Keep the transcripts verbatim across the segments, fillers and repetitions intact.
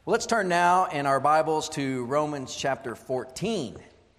Well, let's turn now in our Bibles to Romans chapter fourteen.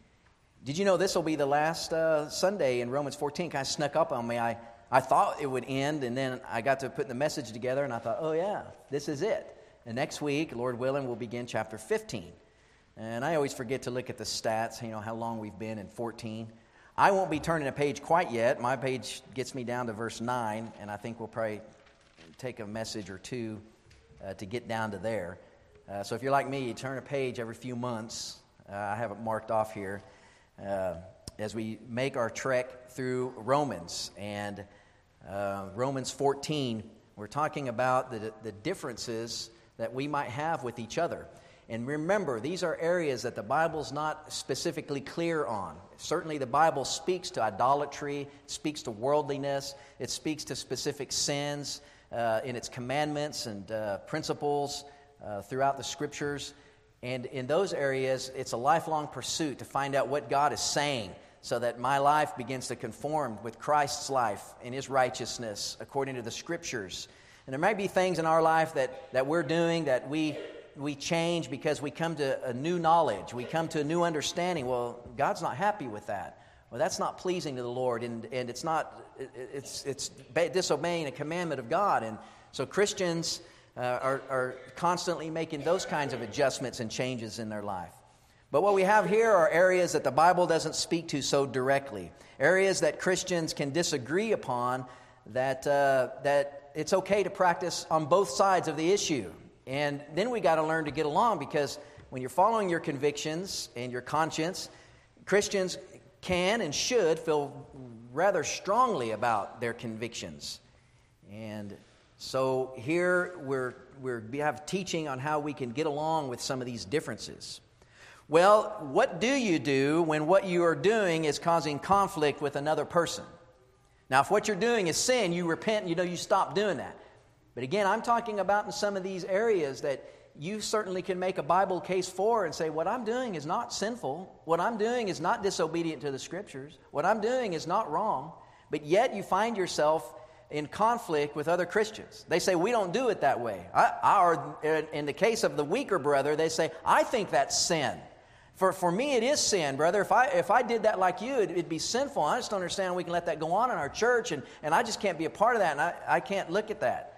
Did you know this will be the last uh, Sunday in Romans fourteen? Kind of snuck up on me. I, I thought it would end, and then I got to put the message together, and I thought, oh yeah, this is it. And next week, Lord willing, we'll begin chapter fifteen. And I always forget to look at the stats, you know, how long we've been in fourteen. I won't be turning a page quite yet. My page gets me down to verse nine, and I think we'll probably take a message or two uh, to get down to there. Uh, so if you're like me, you turn a page every few months. Uh, I have it marked off here uh, as we make our trek through Romans. And uh, Romans fourteen, we're talking about the, the differences that we might have with each other. And remember, these are areas that the Bible's not specifically clear on. Certainly the Bible speaks to idolatry, it speaks to worldliness, it speaks to specific sins uh, in its commandments and uh, principles uh, throughout the Scriptures. And in those areas, it's a lifelong pursuit to find out what God is saying so that my life begins to conform with Christ's life and His righteousness according to the Scriptures. And there might be things in our life that, that we're doing that we we change because we come to a new knowledge. We come to a new understanding. Well, God's not happy with that. Well, that's not pleasing to the Lord, and, and it's not it's it's disobeying a commandment of God. And so Christians uh, are, are constantly making those kinds of adjustments and changes in their life. But what we have here are areas that the Bible doesn't speak to so directly. Areas that Christians can disagree upon, that uh, that it's okay to practice on both sides of the issue. And then we got to learn to get along, because when you're following your convictions and your conscience, Christians can and should feel rather strongly about their convictions. And so here we're we're we have teaching on how we can get along with some of these differences. Well, what do you do when what you are doing is causing conflict with another person? Now, if what you're doing is sin, you repent and you know you stop doing that. But again, I'm talking about in some of these areas that you certainly can make a Bible case for and say, what I'm doing is not sinful. What I'm doing is not disobedient to the Scriptures. What I'm doing is not wrong. But yet you find yourself in conflict with other Christians. They say, we don't do it that way. I, I, or in the case of the weaker brother, they say, I think that's sin. For for me, it is sin, brother. If I if I did that like you, it, it'd be sinful. I just don't understand we can let that go on in our church, and, and I just can't be a part of that, and I, I can't look at that.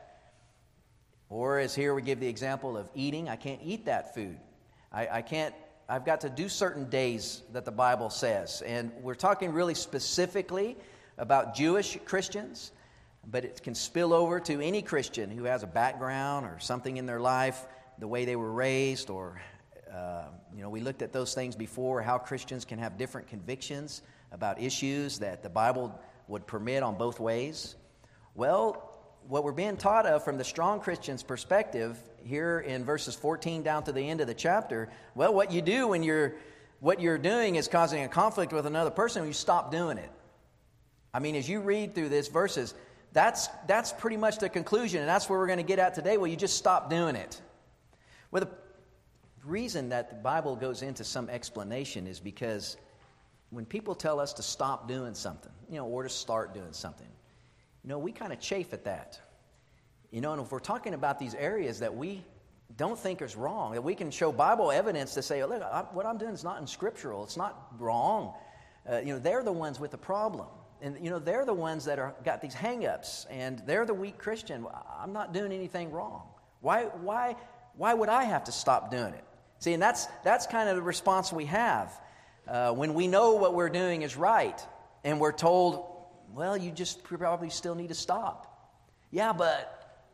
Or as here we give the example of eating, I can't eat that food. I, I can't, I've got to do certain days that the Bible says. And we're talking really specifically about Jewish Christians, but it can spill over to any Christian who has a background or something in their life, the way they were raised, or, uh, you know, we looked at those things before, how Christians can have different convictions about issues that the Bible would permit on both ways. Well, what we're being taught of from the strong Christian's perspective here in verses fourteen down to the end of the chapter, well, what you do when you're what you're doing is causing a conflict with another person, you stop doing it. I mean, as you read through these verses, that's that's pretty much the conclusion, and that's where we're going to get at today. Well, you just stop doing it. Well, the reason that the Bible goes into some explanation is because when people tell us to stop doing something, you know, or to start doing something, you know, we kind of chafe at that. You know, and if we're talking about these areas that we don't think is wrong, that we can show Bible evidence to say, oh, look, I, what I'm doing is not unscriptural. It's not wrong. Uh, you know, they're the ones with the problem. And, you know, they're the ones that are got these hang-ups, and they're the weak Christian. I'm not doing anything wrong. Why, why, why would I have to stop doing it? See, and that's, that's kind of the response we have uh, when we know what we're doing is right, and we're told, well, you just probably still need to stop. Yeah, but,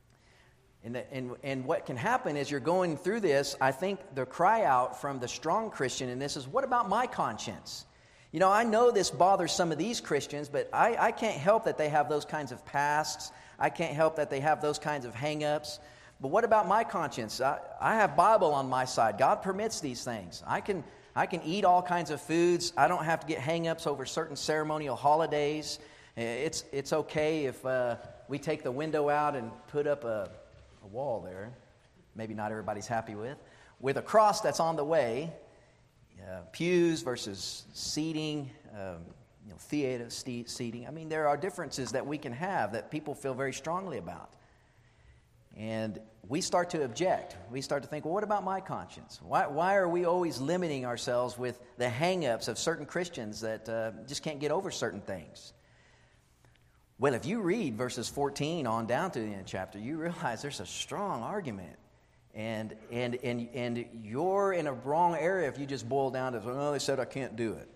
and, the, and and what can happen is you're going through this, I think the cry out from the strong Christian in this is, what about my conscience? You know, I know this bothers some of these Christians, but I, I can't help that they have those kinds of pasts. I can't help that they have those kinds of hang-ups. But what about my conscience? I, I have Bible on my side. God permits these things. I can... I can eat all kinds of foods. I don't have to get hang-ups over certain ceremonial holidays. It's it's okay if uh, we take the window out and put up a, a wall there, maybe not everybody's happy with, with a cross that's on the way, uh, pews versus seating, um, you know, theater seating. I mean, there are differences that we can have that people feel very strongly about. And we start to object. We start to think, well, what about my conscience? Why, why are we always limiting ourselves with the hang-ups of certain Christians that uh, just can't get over certain things? Well, if you read verses fourteen on down to the end of the chapter, you realize there's a strong argument. And and and and you're in a wrong area if you just boil down to, oh, they said I can't do it.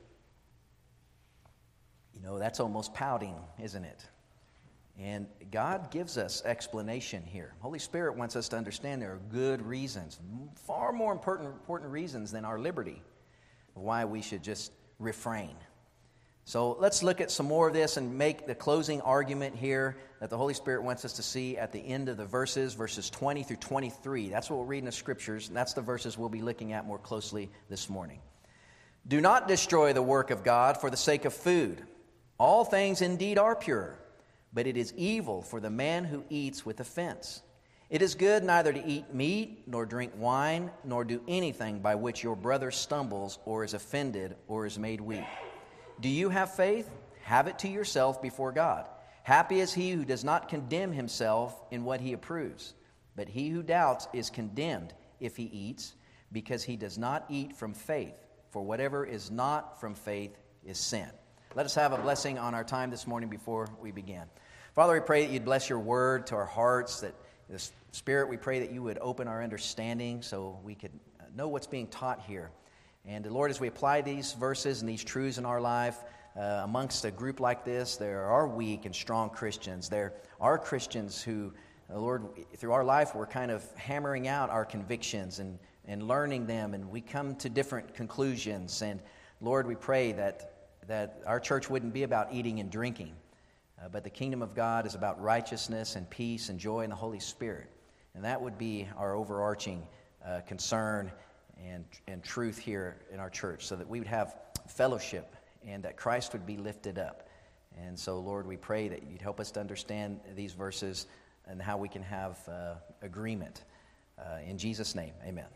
You know, that's almost pouting, isn't it? And God gives us explanation here. Holy Spirit wants us to understand there are good reasons, far more important, important reasons than our liberty, of why we should just refrain. So let's look at some more of this and make the closing argument here that the Holy Spirit wants us to see at the end of the verses, verses twenty through twenty-three. That's what we'll read in the Scriptures, and that's the verses we'll be looking at more closely this morning. Do not destroy the work of God for the sake of food. All things indeed are pure, but it is evil for the man who eats with offense. It is good neither to eat meat, nor drink wine, nor do anything by which your brother stumbles, or is offended, or is made weak. Do you have faith? Have it to yourself before God. Happy is he who does not condemn himself in what he approves. But he who doubts is condemned if he eats, because he does not eat from faith. For whatever is not from faith is sin. Let us have a blessing on our time this morning before we begin. Father, we pray that you'd bless your word to our hearts, that the Spirit, we pray that you would open our understanding so we could know what's being taught here. And Lord, as we apply these verses and these truths in our life, uh, amongst a group like this, there are weak and strong Christians. There are Christians who, uh, Lord, through our life, we're kind of hammering out our convictions and, and learning them, and we come to different conclusions. And Lord, we pray that, that our church wouldn't be about eating and drinking, uh, but the kingdom of God is about righteousness and peace and joy in the Holy Spirit. And that would be our overarching uh, concern and and truth here in our church, so that we would have fellowship and that Christ would be lifted up. And so, Lord, we pray that you'd help us to understand these verses and how we can have uh, agreement. Uh, in Jesus' name, amen.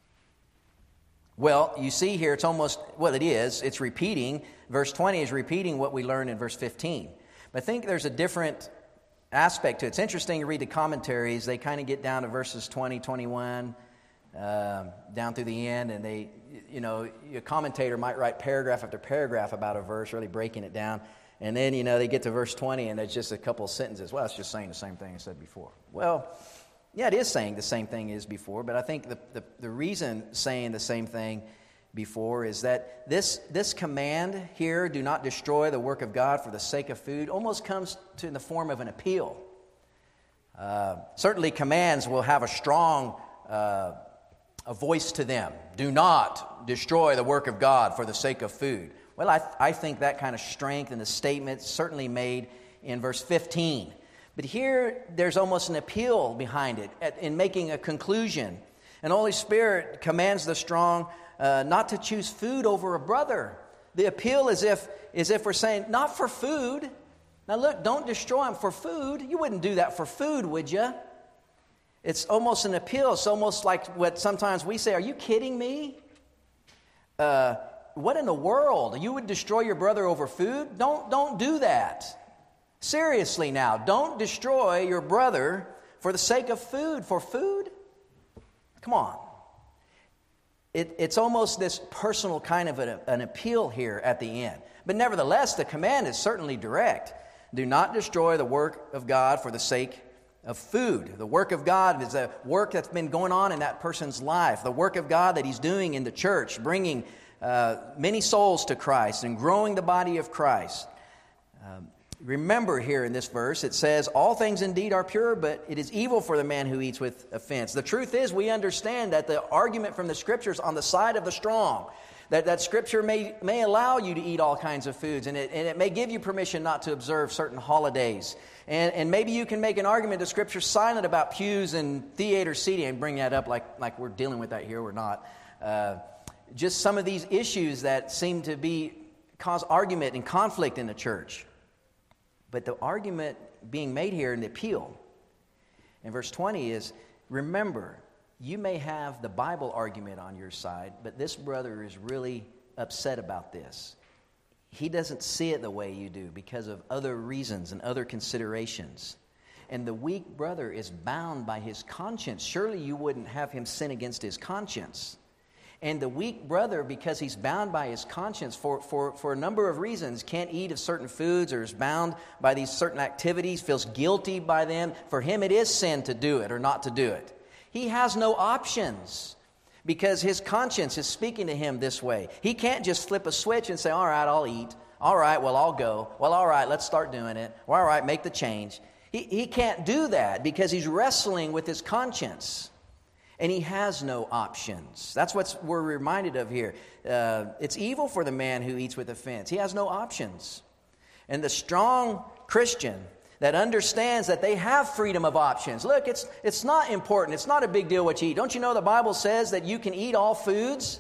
Well, you see here, it's almost, well, it is, it's repeating. Verse twenty is repeating what we learned in verse fifteen. But I think there's a different aspect to it. It's interesting to read the commentaries. They kind of get down to verses twenty, twenty-one, Uh, down through the end, and they, you know, a commentator might write paragraph after paragraph about a verse, really breaking it down, and then, you know, they get to verse twenty, and there's just a couple of sentences. Well, it's just saying the same thing I said before. Well, yeah, it is saying the same thing as before, but I think the, the, the reason saying the same thing before is that this, this command here, do not destroy the work of God for the sake of food, almost comes to in the form of an appeal. Uh, certainly commands will have a strong uh, a voice to them. Do not destroy the work of God for the sake of food. Well, I, th- I think that kind of strength in the statement certainly made in verse fifteen. But here, there's almost an appeal behind it at, in making a conclusion. And the Holy Spirit commands the strong uh, not to choose food over a brother. The appeal is if, is if we're saying, not for food. Now look, don't destroy him for food. You wouldn't do that for food, would you? It's almost an appeal. It's almost like what sometimes we say, are you kidding me? Uh, what in the world? You would destroy your brother over food? Don't, don't do that. Seriously now, don't destroy your brother for the sake of food. For food? Come on. It, it's almost this personal kind of an, an appeal here at the end. But nevertheless, the command is certainly direct. Do not destroy the work of God for the sake of food. The work of God is a work that's been going on in that person's life. The work of God that he's doing in the church, bringing uh, many souls to Christ and growing the body of Christ. Um, remember here in this verse, it says, all things indeed are pure, but it is evil for the man who eats with offense. The truth is, we understand that the argument from the Scriptures on the side of the strong, that, that Scripture may, may allow you to eat all kinds of foods, and it, and it may give you permission not to observe certain holidays. And, and maybe you can make an argument that Scripture's silent about pews and theater seating, and bring that up like, like we're dealing with that here. We're not. Uh, just some of these issues that seem to be cause argument and conflict in the church. But the argument being made here in the appeal in verse twenty is, remember, you may have the Bible argument on your side, but this brother is really upset about this. He doesn't see it the way you do because of other reasons and other considerations. and the weak brother is bound by his conscience. Surely you wouldn't have him sin against his conscience. And the weak brother, because he's bound by his conscience for, for, for a number of reasons, can't eat of certain foods or is bound by these certain activities, feels guilty by them. For him it is sin to do it or not to do it. He has no options because his conscience is speaking to him this way. He can't just flip a switch and say, all right, I'll eat. All right, well, I'll go. Well, all right, let's start doing it. Well, all right, make the change. He, he can't do that because he's wrestling with his conscience. And he has no options. That's what we're reminded of here. Uh, it's evil for the man who eats with offense. He has no options. And the strong Christian that understands that they have freedom of options. Look, it's it's not important. It's not a big deal what you eat. Don't you know the Bible says that you can eat all foods?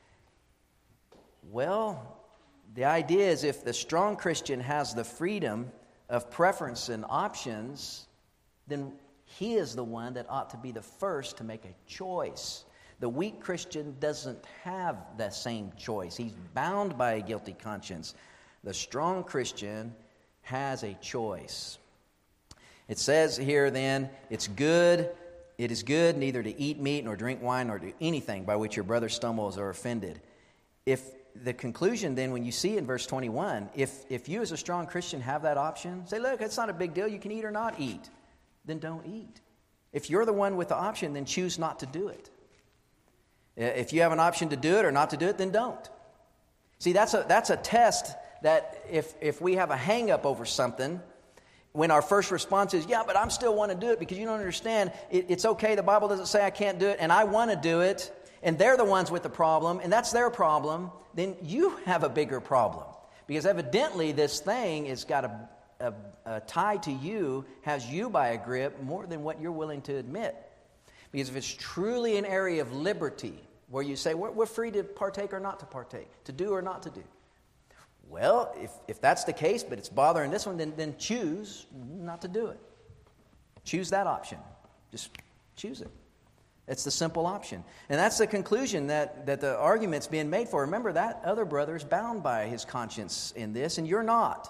Well, the idea is if the strong Christian has the freedom of preference and options, then he is the one that ought to be the first to make a choice. The weak Christian doesn't have the same choice. He's bound by a guilty conscience. The strong Christian has a choice. It says here then, it's good, it is good neither to eat meat nor drink wine nor do anything by which your brother stumbles or offended. If the conclusion then, when you see in verse twenty-one, if, if you as a strong Christian have that option, say, look, it's not a big deal, you can eat or not eat. Then don't eat. If you're the one with the option, then choose not to do it. If you have an option to do it or not to do it, then don't. See, that's a that's a test that if if we have a hang-up over something, when our first response is, yeah, but I'm still want to do it because you don't understand, it, it's okay, the Bible doesn't say I can't do it, and I want to do it, and they're the ones with the problem, and that's their problem, then you have a bigger problem. Because evidently this thing has got a A, a tie to you, has you by a grip more than what you're willing to admit. Because if it's truly an area of liberty where you say we're, we're free to partake or not to partake, to do or not to do, well, if, if that's the case, but it's bothering this one, then, then choose not to do it. Choose that option. Just choose it. It's the simple option. And that's the conclusion that, that the argument's being made for. Remember, that other brother is bound by his conscience in this, and you're not.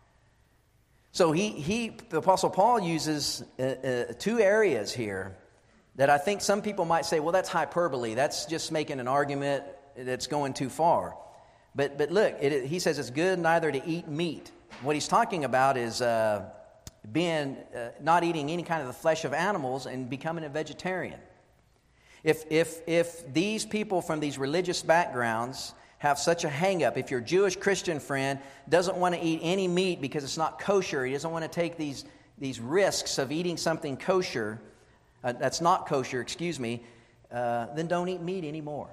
So he, he, the Apostle Paul uses uh, uh, two areas here that I think some people might say, well, that's hyperbole. That's just making an argument that's going too far. But but look, it, he says it's good neither to eat meat. What he's talking about is uh, being uh, not eating any kind of the flesh of animals and becoming a vegetarian. If if if these people from these religious backgrounds have such a hang-up, if your Jewish Christian friend doesn't want to eat any meat because it's not kosher, he doesn't want to take these, these risks of eating something kosher, uh, that's not kosher, excuse me, uh, then don't eat meat anymore.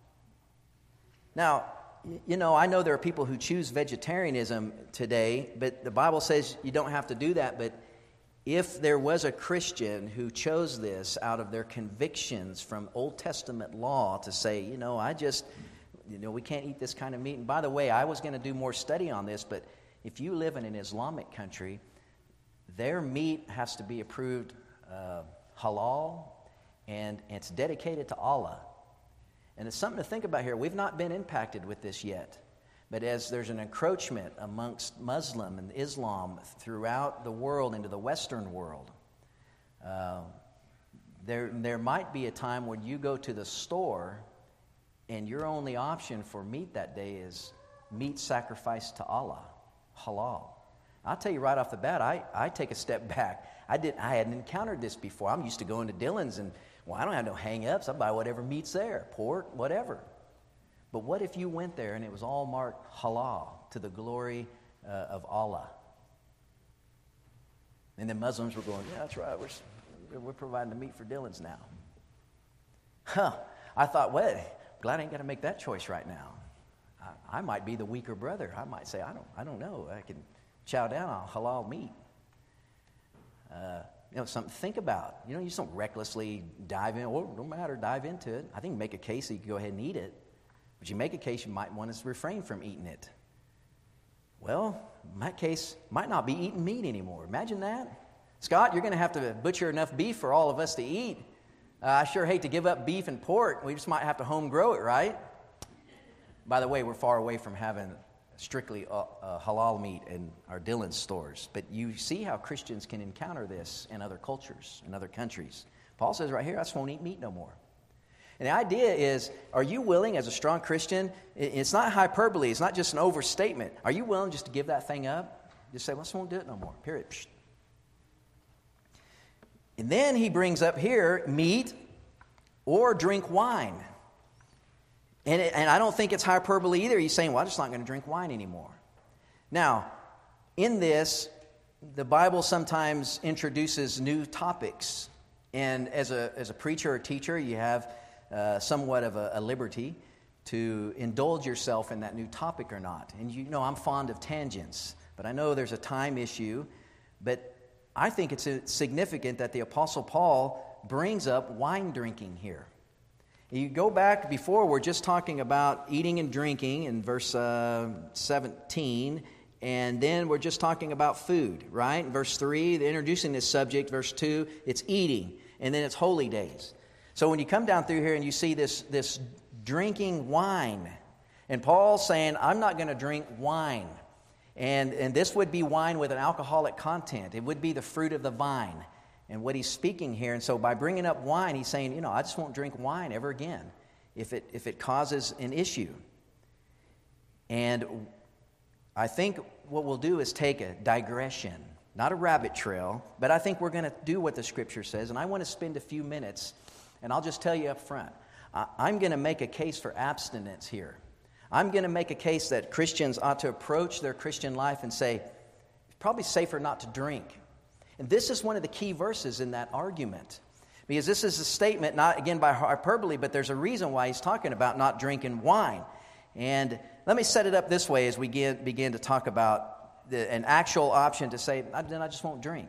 Now, you know, I know there are people who choose vegetarianism today, but the Bible says you don't have to do that. But if there was a Christian who chose this out of their convictions from Old Testament law to say, you know, I just... You know, we can't eat this kind of meat. And by the way, I was going to do more study on this, but if you live in an Islamic country, their meat has to be approved uh, halal, and it's dedicated to Allah. And it's something to think about here. We've not been impacted with this yet. But as there's an encroachment amongst Muslim and Islam throughout the world into the Western world, uh, there there might be a time when you go to the store and your only option for meat that day is meat sacrificed to Allah, halal. I'll tell you right off the bat, I, I take a step back. I didn't I hadn't encountered this before. I'm used to going to Dillon's and, well, I don't have no hang-ups. I buy whatever meat's there, pork, whatever. But what if you went there and it was all marked halal to the glory uh, of Allah? And then Muslims were going, yeah, that's right, we're, we're providing the meat for Dillon's now. Huh. I thought, well, glad I ain't got to make that choice right now. I, I might be the weaker brother. I might say, I don't I don't know. I can chow down on halal meat. Uh, you know, something to think about. You know, you just don't recklessly dive in. Well, no matter, dive into it. I think you make a case that you can go ahead and eat it. But you make a case you might want to refrain from eating it. Well, in that case, might not be eating meat anymore. Imagine that. Scott, you're going to have to butcher enough beef for all of us to eat. Uh, I sure hate to give up beef and pork. We just might have to home grow it, right? By the way, we're far away from having strictly uh, uh, halal meat in our Dillon's stores. But you see how Christians can encounter this in other cultures, in other countries. Paul says right here, I just won't eat meat no more. And the idea is, are you willing as a strong Christian, it's not hyperbole, it's not just an overstatement. Are you willing just to give that thing up? Just say, well, I just won't do it no more, period. And then he brings up here, meat or drink wine. And, it, and I don't think it's hyperbole either. He's saying, well, I'm just not going to drink wine anymore. Now, in this, the Bible sometimes introduces new topics. And as a, as a preacher or teacher, you have uh, somewhat of a, a liberty to indulge yourself in that new topic or not. And you know I'm fond of tangents, but I know there's a time issue. But I think it's significant that the Apostle Paul brings up wine drinking here. You go back before, we're just talking about eating and drinking in verse uh, seventeen, and then we're just talking about food, right? In verse three, they're introducing this subject. Verse two, it's eating, and then it's holy days. So when you come down through here and you see this, this drinking wine, and Paul's saying, I'm not going to drink wine. And, and this would be wine with an alcoholic content. It would be the fruit of the vine. And what he's speaking here, and so by bringing up wine, he's saying, you know, I just won't drink wine ever again if it if it causes an issue. And I think what we'll do is take a digression, not a rabbit trail, but I think we're going to do what the Scripture says, and I want to spend a few minutes, and I'll just tell you up front, I, I'm going to make a case for abstinence here. I'm going to make a case that Christians ought to approach their Christian life and say, it's probably safer not to drink. And this is one of the key verses in that argument. Because this is a statement, not again by hyperbole, but there's a reason why he's talking about not drinking wine. And let me set it up this way as we get, begin to talk about the, an actual option to say, then I just won't drink.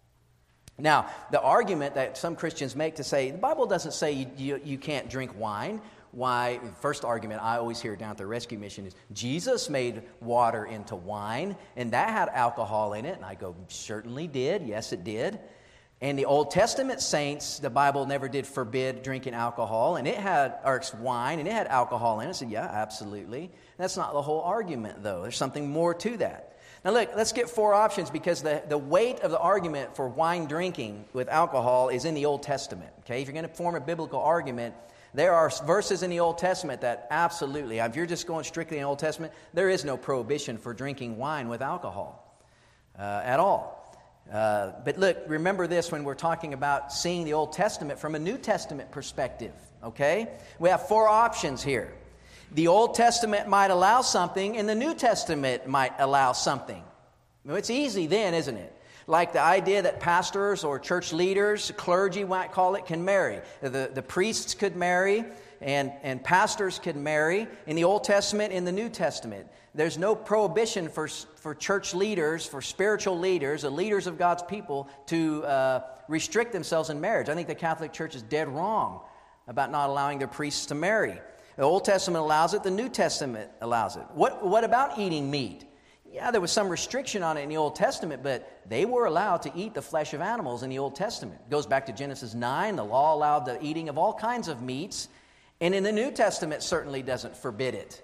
Now, the argument that some Christians make to say, the Bible doesn't say you, you, you can't drink wine. Why, first argument I always hear down at the rescue mission is, Jesus made water into wine, and that had alcohol in it. And I go, certainly did. Yes, it did. And the Old Testament saints, the Bible never did forbid drinking alcohol, and it had, or wine, and it had alcohol in it. I said, yeah, absolutely. That's not the whole argument, though. There's something more to that. Now, look, let's get four options, because the, the weight of the argument for wine drinking with alcohol is in the Old Testament. Okay, if you're going to form a biblical argument, there are verses in the Old Testament that absolutely, if you're just going strictly in the Old Testament, there is no prohibition for drinking wine with alcohol uh, at all. Uh, but look, remember this when we're talking about seeing the Old Testament from a New Testament perspective, okay? We have four options here. The Old Testament might allow something, and the New Testament might allow something. Well, it's easy then, isn't it? Like the idea that pastors or church leaders, clergy might call it, can marry. The, the priests could marry, and, and pastors could marry in the Old Testament, in the New Testament. There's no prohibition for, for church leaders, for spiritual leaders, the leaders of God's people, to uh, restrict themselves in marriage. I think the Catholic Church is dead wrong about not allowing their priests to marry. The Old Testament allows it, the New Testament allows it. What, what about eating meat? Yeah, there was some restriction on it in the Old Testament, but they were allowed to eat the flesh of animals in the Old Testament. It goes back to Genesis nine. The law allowed the eating of all kinds of meats, and in the New Testament certainly doesn't forbid it.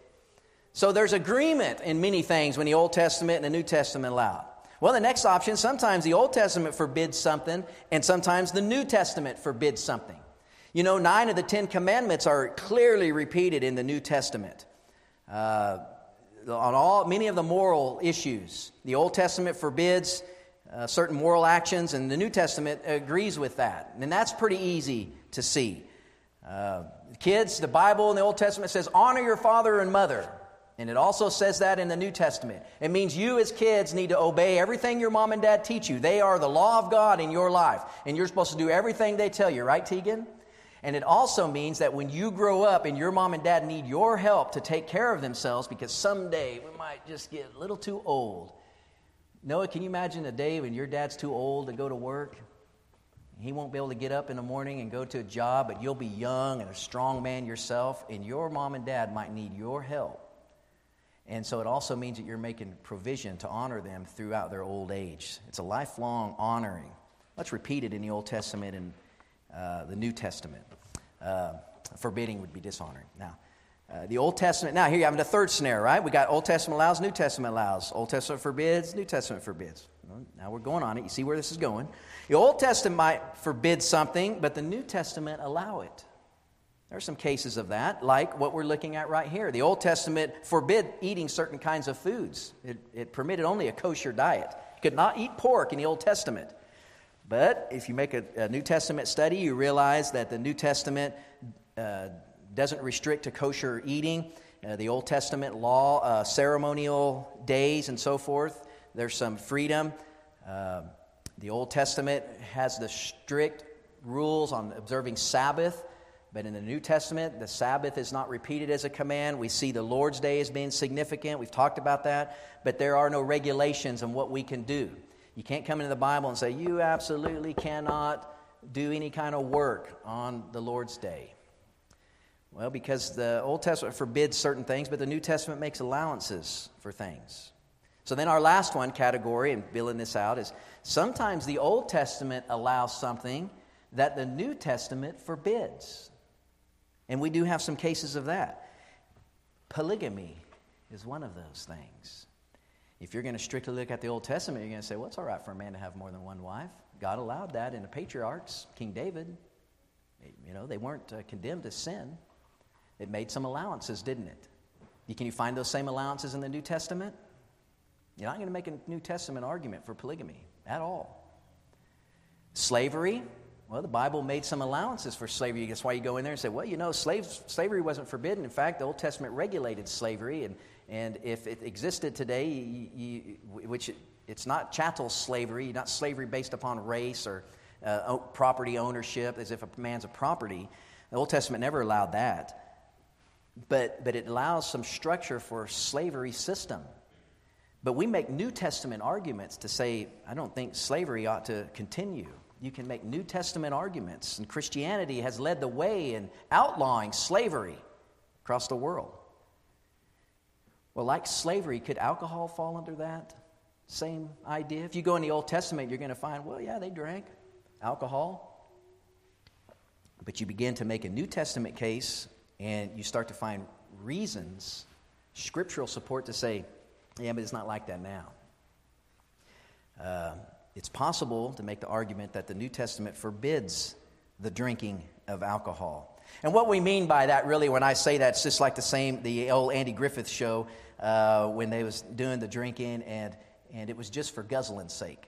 So there's agreement in many things when the Old Testament and the New Testament allow it. Well, the next option, sometimes the Old Testament forbids something, and sometimes the New Testament forbids something. You know, nine of the Ten Commandments are clearly repeated in the New Testament. Uh, on all many of the moral issues, the Old Testament forbids uh, certain moral actions, and the New Testament agrees with that. And that's pretty easy to see. Uh, kids, the Bible in the Old Testament says, honor your father and mother. And it also says that in the New Testament. It means you as kids need to obey everything your mom and dad teach you. They are the law of God in your life. And you're supposed to do everything they tell you, right, Tegan? And it also means that when you grow up and your mom and dad need your help to take care of themselves, because someday we might just get a little too old. Noah, can you imagine a day when your dad's too old to go to work? He won't be able to get up in the morning and go to a job, but you'll be young and a strong man yourself, and your mom and dad might need your help. And so it also means that you're making provision to honor them throughout their old age. It's a lifelong honoring. Let's repeat it in the Old Testament and uh, the New Testament. Uh, forbidding would be dishonoring. Now, Uh, the Old Testament, now here you have the third snare, right? We got Old Testament allows, New Testament allows. Old Testament forbids, New Testament forbids. Well, now we're going on it. You see where this is going. The Old Testament might forbid something, but the New Testament allow it. There are some cases of that, like what we're looking at right here. The Old Testament forbid eating certain kinds of foods. It, it permitted only a kosher diet. You could not eat pork in the Old Testament. But if you make a, a New Testament study, you realize that the New Testament uh, doesn't restrict to kosher eating. Uh, the Old Testament law, uh, ceremonial days and so forth, there's some freedom. Uh, the Old Testament has the strict rules on observing Sabbath, but in the New Testament, the Sabbath is not repeated as a command. We see the Lord's Day as being significant. We've talked about that, but there are no regulations on what we can do. You can't come into the Bible and say, you absolutely cannot do any kind of work on the Lord's Day. Well, because the Old Testament forbids certain things, but the New Testament makes allowances for things. So then our last one category, and filling this out, is sometimes the Old Testament allows something that the New Testament forbids. And we do have some cases of that. Polygamy is one of those things. If you're going to strictly look at the Old Testament, you're going to say, well, it's all right for a man to have more than one wife. God allowed that in the patriarchs, King David. You know, they weren't uh, condemned to sin. It made some allowances, didn't it? Can you find those same allowances in the New Testament? You're not going to make a New Testament argument for polygamy at all. Slavery, well, the Bible made some allowances for slavery. That's why you go in there and say, well, you know, slaves, slavery wasn't forbidden. In fact, the Old Testament regulated slavery, and, and if it existed today, you, you, which it, it's not chattel slavery, not slavery based upon race or uh, property ownership, as if a man's a property. The Old Testament never allowed that. But but it allows some structure for a slavery system. But we make New Testament arguments to say, I don't think slavery ought to continue. You can make New Testament arguments, and Christianity has led the way in outlawing slavery across the world. Well, like slavery, could alcohol fall under that same idea? If you go in the Old Testament, you're going to find, well, yeah, they drank alcohol. But you begin to make a New Testament case, and you start to find reasons, scriptural support to say, yeah, but it's not like that now. Uh, it's possible to make the argument that the New Testament forbids the drinking of alcohol. And what we mean by that, really, when I say that, it's just like the same, the old Andy Griffith show uh, when they was doing the drinking, and, and it was just for guzzling's sake.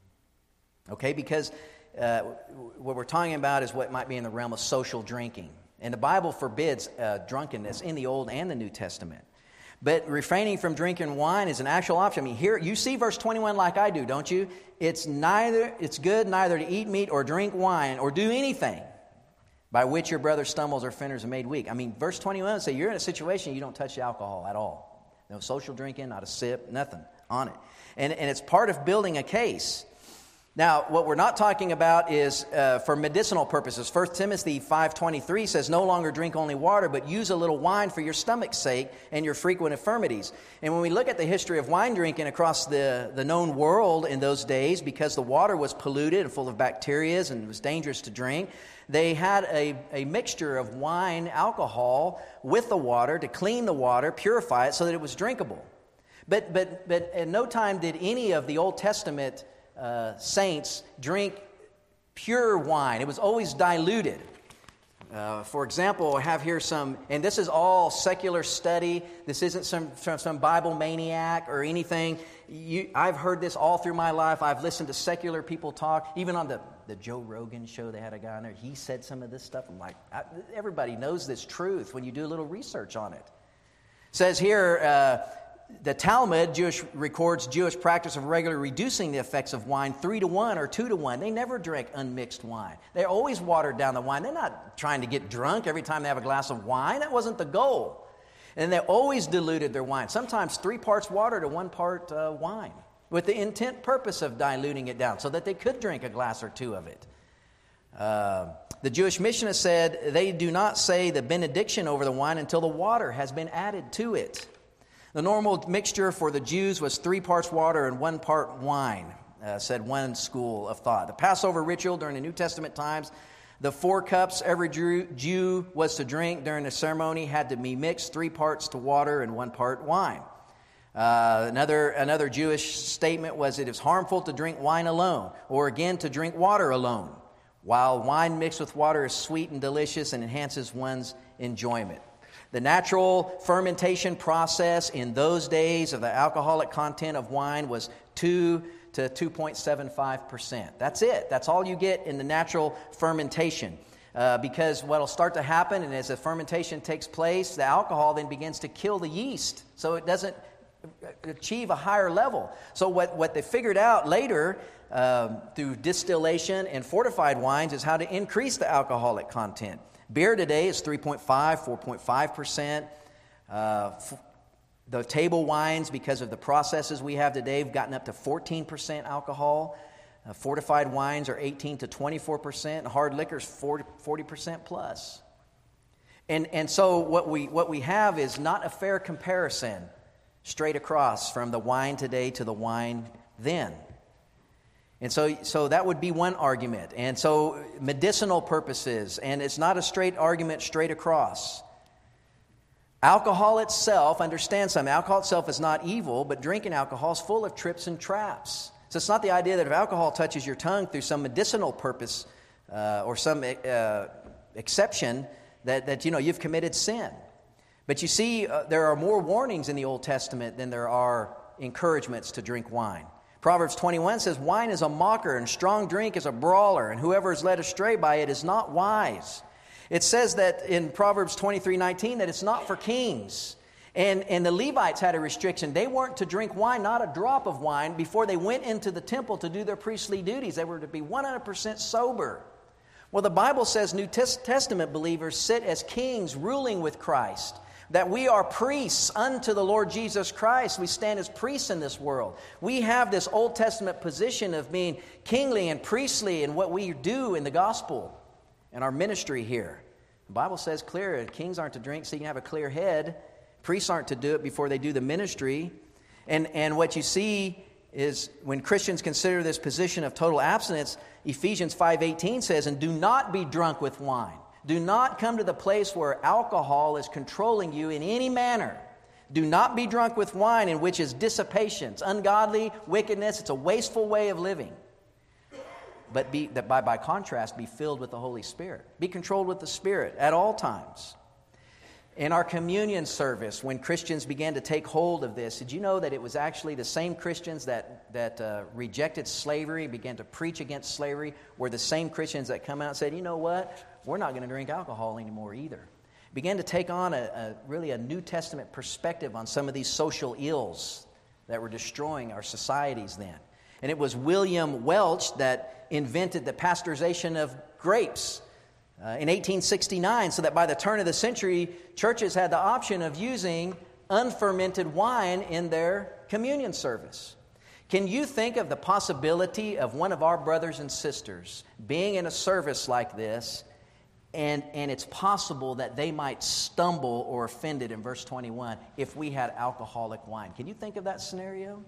Okay, because uh, what we're talking about is what might be in the realm of social drinking. And the Bible forbids uh, drunkenness in the Old and the New Testament. But refraining from drinking wine is an actual option. I mean, here you see verse twenty-one like I do, don't you? It's neither. It's good neither to eat meat or drink wine or do anything by which your brother stumbles or offenders are made weak. I mean, verse twenty-one says you're in a situation you don't touch alcohol at all. No social drinking, not a sip, nothing on it. And, and it's part of building a case. Now, what we're not talking about is uh, for medicinal purposes. First Timothy five twenty-three says, no longer drink only water, but use a little wine for your stomach's sake and your frequent infirmities. And when we look at the history of wine drinking across the, the known world in those days, because the water was polluted and full of bacteria and it was dangerous to drink, they had a, a mixture of wine, alcohol with the water to clean the water, purify it so that it was drinkable. But, but, but at no time did any of the Old Testament Uh, saints drink pure wine. It was always diluted. Uh, for example, I have here some, and this is all secular study. This isn't some some, some Bible maniac or anything. You, I've heard this all through my life. I've listened to secular people talk. Even on the, the Joe Rogan show, they had a guy on there. He said some of this stuff. I'm like, I, everybody knows this truth when you do a little research on it. It says here, uh, the Talmud Jewish records Jewish practice of regularly reducing the effects of wine three to one or two to one. They never drank unmixed wine. They always watered down the wine. They're not trying to get drunk every time they have a glass of wine. That wasn't the goal. And they always diluted their wine. Sometimes three parts water to one part uh, wine, with the intent purpose of diluting it down so that they could drink a glass or two of it. Uh, the Jewish missionary said they do not say the benediction over the wine until the water has been added to it. The normal mixture for the Jews was three parts water and one part wine, uh, said one school of thought. The Passover ritual during the New Testament times, The four cups every Jew, Jew was to drink during the ceremony had to be mixed three parts to water and one part wine. Uh, another, another Jewish statement was it is harmful to drink wine alone, or again to drink water alone, while wine mixed with water is sweet and delicious and enhances one's enjoyment. The natural fermentation process in those days of the alcoholic content of wine was two to two point seven five percent. That's it. That's all you get in the natural fermentation. Uh, because what will start to happen, and as the fermentation takes place, the alcohol then begins to kill the yeast. So it doesn't achieve a higher level. So what, what they figured out later um, through distillation and fortified wines is how to increase the alcoholic content. Beer today is three point five, four point five percent. Uh, f- the table wines, because of the processes we have today, have gotten up to fourteen percent alcohol. Uh, fortified wines are eighteen to twenty-four percent. Hard liquors, forty percent plus. And, and so what we, what we have is not a fair comparison straight across from the wine today to the wine then. And so, so that would be one argument. And so medicinal purposes, and it's not a straight argument straight across. Alcohol itself, understand something, alcohol itself is not evil, but drinking alcohol is full of trips and traps. So it's not the idea that if alcohol touches your tongue through some medicinal purpose uh, or some uh, exception that, that, you know, you've committed sin. But you see, uh, there are more warnings in the Old Testament than there are encouragements to drink wine. Proverbs twenty-one says, wine is a mocker and strong drink is a brawler, and whoever is led astray by it is not wise. It says that in Proverbs twenty-three nineteen that it's not for kings. And, and the Levites had a restriction. They weren't to drink wine, not a drop of wine, before they went into the temple to do their priestly duties. They were to be one hundred percent sober. Well, the Bible says New Testament believers sit as kings ruling with Christ. That we are priests unto the Lord Jesus Christ. We stand as priests in this world. We have this Old Testament position of being kingly and priestly in what we do in the gospel and our ministry here. The Bible says clear, kings aren't to drink so you can have a clear head. Priests aren't to do it before they do the ministry. And, and what you see is when Christians consider this position of total abstinence, Ephesians five eighteen says, and do not be drunk with wine. Do not come to the place where alcohol is controlling you in any manner. Do not be drunk with wine, in which is dissipation. It's ungodly wickedness. It's a wasteful way of living. But be, that by, by contrast, be filled with the Holy Spirit. Be controlled with the Spirit at all times. In our communion service, when Christians began to take hold of this, did you know that it was actually the same Christians that, that uh, rejected slavery, began to preach against slavery, were the same Christians that come out and said, you know what? We're not going to drink alcohol anymore either. Began to take on a, a really a New Testament perspective on some of these social ills that were destroying our societies then. And it was William Welch that invented the pasteurization of grapes uh, in eighteen sixty-nine, so that by the turn of the century, churches had the option of using unfermented wine in their communion service. Can you think of the possibility of one of our brothers and sisters being in a service like this, and, and it's possible that they might stumble or offended in verse twenty-one if we had alcoholic wine? Can you think of that scenario?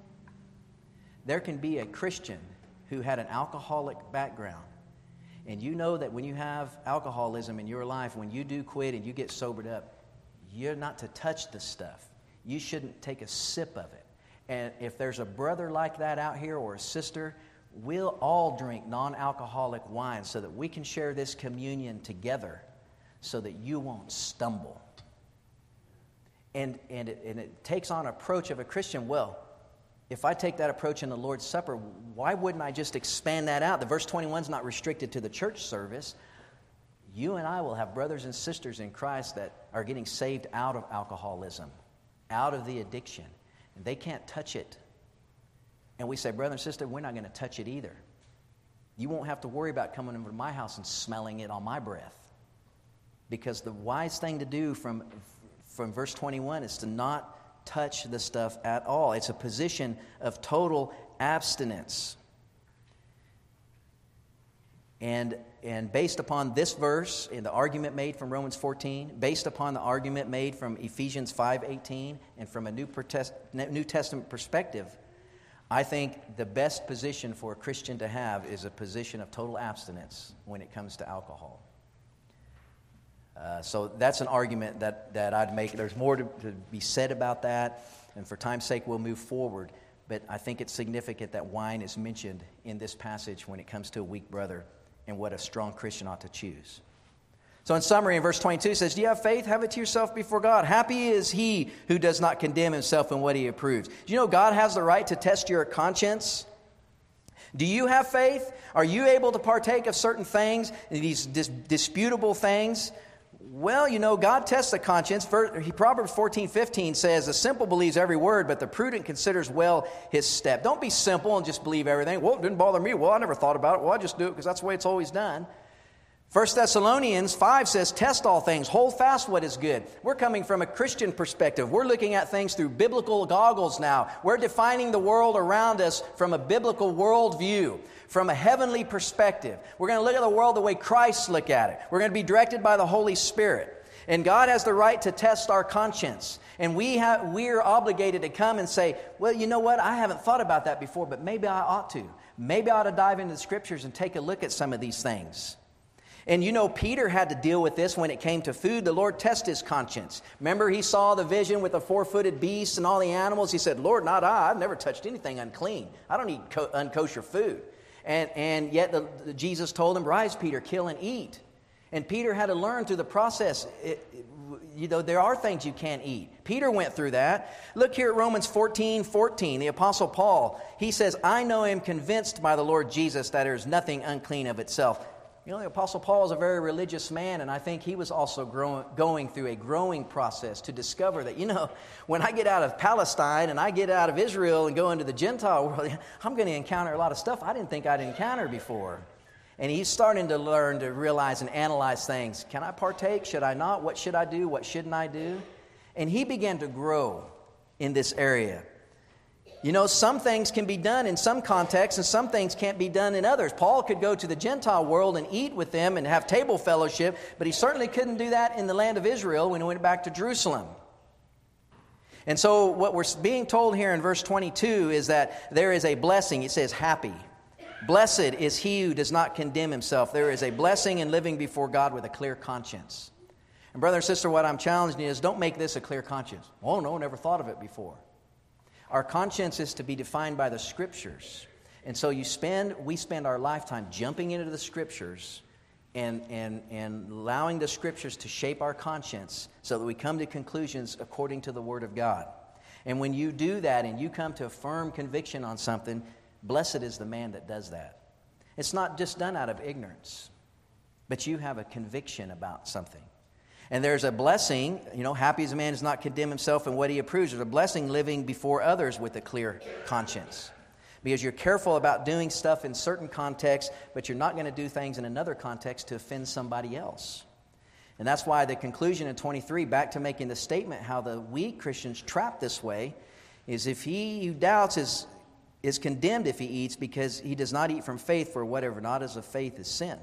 There can be a Christian who had an alcoholic background, and you know that when you have alcoholism in your life, when you do quit and you get sobered up, you're not to touch the stuff. You shouldn't take a sip of it. And if there's a brother like that out here or a sister, we'll all drink non-alcoholic wine so that we can share this communion together so that you won't stumble. And, and, it, and it takes on an approach of a Christian. Well, if I take that approach in the Lord's Supper, why wouldn't I just expand that out? The verse twenty-one is not restricted to the church service. You and I will have brothers and sisters in Christ that are getting saved out of alcoholism, out of the addiction. And they can't touch it. And we say, brother and sister, we're not going to touch it either. You won't have to worry about coming over to my house and smelling it on my breath. Because the wise thing to do from, from verse twenty-one is to not touch the stuff at all. It's a position of total abstinence. And, and based upon this verse and the argument made from Romans fourteen, based upon the argument made from Ephesians five eighteen, and from a New, New Testament perspective, I think the best position for a Christian to have is a position of total abstinence when it comes to alcohol. Uh, so that's an argument that, that I'd make. There's more to, to be said about that, and for time's sake, we'll move forward. But I think it's significant that wine is mentioned in this passage when it comes to a weak brother and what a strong Christian ought to choose. So in summary, in verse twenty-two, it says, do you have faith? Have it to yourself before God. Happy is he who does not condemn himself in what he approves. Do you know God has the right to test your conscience? Do you have faith? Are you able to partake of certain things, these dis- disputable things? Well, you know, God tests the conscience. Proverbs fourteen fifteen says, the simple believes every word, but the prudent considers well his step. Don't be simple and just believe everything. Well, it didn't bother me. Well, I never thought about it. Well, I just do it because that's the way it's always done. First Thessalonians five says, test all things, hold fast what is good. We're coming from a Christian perspective. We're looking at things through biblical goggles now. We're defining the world around us from a biblical worldview, from a heavenly perspective. We're going to look at the world the way Christ looked at it. We're going to be directed by the Holy Spirit. And God has the right to test our conscience. And we have, we're obligated to come and say, well, you know what? I haven't thought about that before, but maybe I ought to. Maybe I ought to dive into the Scriptures and take a look at some of these things. And you know, Peter had to deal with this when it came to food. The Lord tested his conscience. Remember, he saw the vision with the four-footed beasts and all the animals. He said, Lord, not I. I've never touched anything unclean. I don't eat co- unkosher food. And, and yet the, the, Jesus told him, rise, Peter, kill and eat. And Peter had to learn through the process. It, it, you know, there are things you can't eat. Peter went through that. Look here at Romans fourteen fourteen. The Apostle Paul, he says, I know I am convinced by the Lord Jesus that there is nothing unclean of itself. You know, the Apostle Paul is a very religious man, and I think he was also growing, going through a growing process to discover that, you know, when I get out of Palestine and I get out of Israel and go into the Gentile world, I'm going to encounter a lot of stuff I didn't think I'd encounter before. And he's starting to learn to realize and analyze things. Can I partake? Should I not? What should I do? What shouldn't I do? And he began to grow in this area. You know, some things can be done in some contexts and some things can't be done in others. Paul could go to the Gentile world and eat with them and have table fellowship, but he certainly couldn't do that in the land of Israel when he went back to Jerusalem. And so what we're being told here in verse twenty-two is that there is a blessing. It says happy. Blessed is he who does not condemn himself. There is a blessing in living before God with a clear conscience. And brother and sister, what I'm challenging you is don't make this a clear conscience. Oh no, never thought of it before. Our conscience is to be defined by the Scriptures. And so you spend, we spend our lifetime jumping into the Scriptures and, and, and allowing the Scriptures to shape our conscience so that we come to conclusions according to the Word of God. And when you do that and you come to a firm conviction on something, blessed is the man that does that. It's not just done out of ignorance, but you have a conviction about something. And there's a blessing, you know, happy as a man does not condemn himself in what he approves. There's a blessing living before others with a clear conscience. Because you're careful about doing stuff in certain contexts, but you're not going to do things in another context to offend somebody else. And that's why the conclusion in twenty-three, back to making the statement how the weak Christians trap this way, is if he who doubts is, is condemned if he eats because he does not eat from faith, for whatever not is of faith is sin.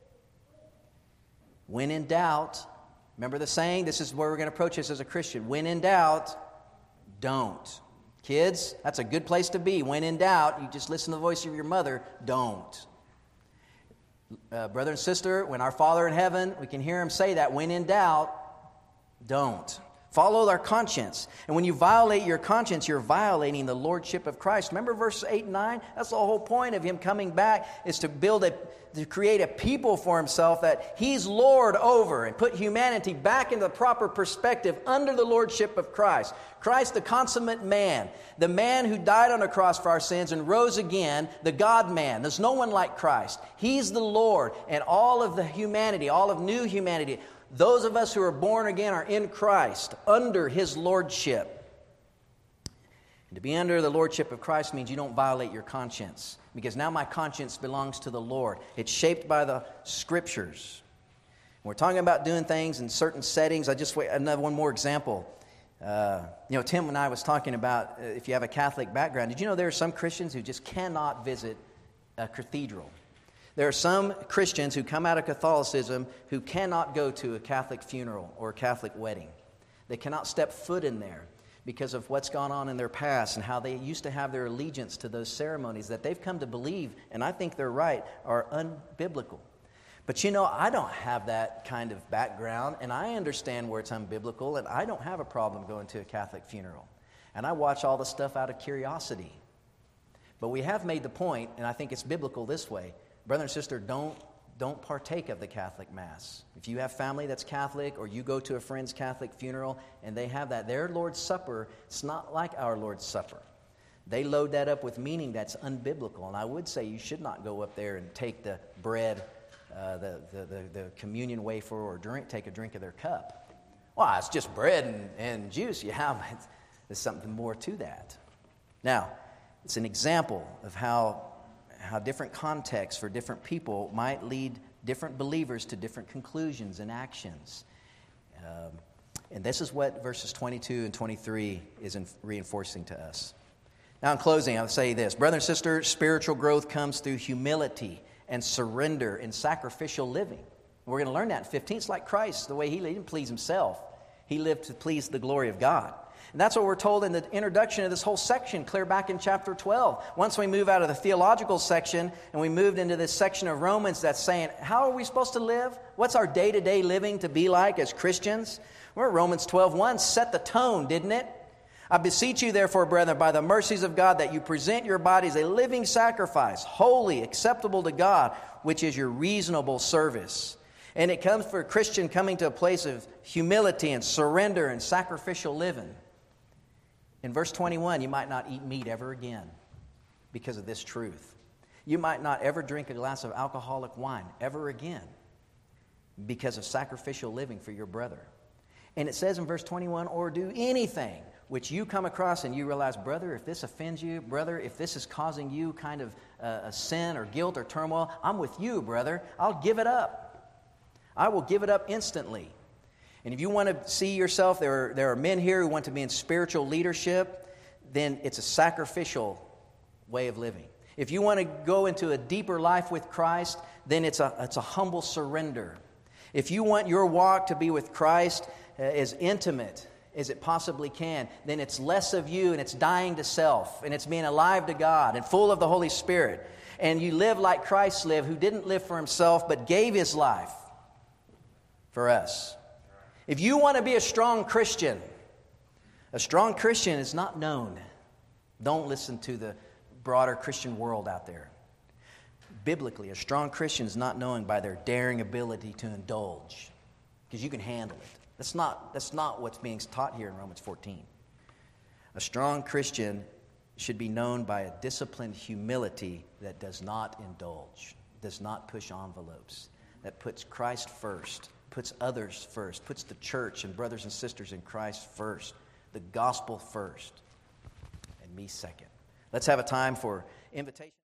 When in doubt, remember the saying? This is where we're going to approach this as a Christian. When in doubt, don't. Kids, that's a good place to be. When in doubt, you just listen to the voice of your mother. Don't. Uh, brother and sister, when our Father in heaven, we can hear him say that. When in doubt, don't. Follow our conscience. And when you violate your conscience, you're violating the lordship of Christ. Remember verse eight and nine? That's the whole point of him coming back, is to build a, to create a people for himself that he's Lord over and put humanity back into the proper perspective under the lordship of Christ. Christ, the consummate man, the man who died on a cross for our sins and rose again, the God-man. There's no one like Christ. He's the Lord, and all of the humanity, all of new humanity, those of us who are born again are in Christ, under his lordship. And to be under the lordship of Christ means you don't violate your conscience, because now my conscience belongs to the Lord. It's shaped by the Scriptures. We're talking about doing things in certain settings. I just wait another one more example. Uh, you know, Tim and I was talking about uh, if you have a Catholic background. Did you know there are some Christians who just cannot visit a cathedral? There are some Christians who come out of Catholicism who cannot go to a Catholic funeral or a Catholic wedding. They cannot step foot in there because of what's gone on in their past and how they used to have their allegiance to those ceremonies that they've come to believe, and I think they're right, are unbiblical. But you know, I don't have that kind of background, and I understand where it's unbiblical, and I don't have a problem going to a Catholic funeral. And I watch all the stuff out of curiosity. But we have made the point, and I think it's biblical this way, brother and sister, don't, don't partake of the Catholic Mass. If you have family that's Catholic, or you go to a friend's Catholic funeral, and they have that, their Lord's Supper, it's not like our Lord's Supper. They load that up with meaning that's unbiblical, and I would say you should not go up there and take the bread, uh, the, the, the, the communion wafer, or drink, take a drink of their cup. Well, it's just bread and, and juice. Yeah, but there's something more to that. Now, it's an example of how, how different contexts for different people might lead different believers to different conclusions and actions. Um, and this is what verses twenty-two and twenty-three is in, reinforcing to us. Now, in closing, I'll say this. Brother and sister, spiritual growth comes through humility and surrender and sacrificial living. We're going to learn that in fifteen. It's like Christ, the way he, he didn't please himself. He lived to please the glory of God. And that's what we're told in the introduction of this whole section, clear back in chapter twelve. Once we move out of the theological section and we moved into this section of Romans that's saying, how are we supposed to live? What's our day-to-day living to be like as Christians? Well, Romans twelve one set the tone, didn't it? I beseech you, therefore, brethren, by the mercies of God, that you present your bodies a living sacrifice, holy, acceptable to God, which is your reasonable service. And it comes for a Christian coming to a place of humility and surrender and sacrificial living. In verse twenty-one, you might not eat meat ever again because of this truth. You might not ever drink a glass of alcoholic wine ever again because of sacrificial living for your brother. And it says in verse twenty-one, or do anything which you come across and you realize, brother, if this offends you, brother, if this is causing you kind of uh, a sin or guilt or turmoil, I'm with you, brother. I'll give it up. I will give it up instantly. And if you want to see yourself, there are, there are men here who want to be in spiritual leadership, then it's a sacrificial way of living. If you want to go into a deeper life with Christ, then it's a, it's a humble surrender. If you want your walk to be with Christ uh, as intimate as it possibly can, then it's less of you and it's dying to self and it's being alive to God and full of the Holy Spirit. And you live like Christ lived, who didn't live for himself but gave his life for us. If you want to be a strong Christian, a strong Christian is not known. Don't listen to the broader Christian world out there. Biblically, a strong Christian is not known by their daring ability to indulge, because you can handle it. That's not, that's not what's being taught here in Romans fourteen. A strong Christian should be known by a disciplined humility that does not indulge, does not push envelopes, that puts Christ first, puts others first, puts the church and brothers and sisters in Christ first, the gospel first, and me second. Let's have a time for invitation.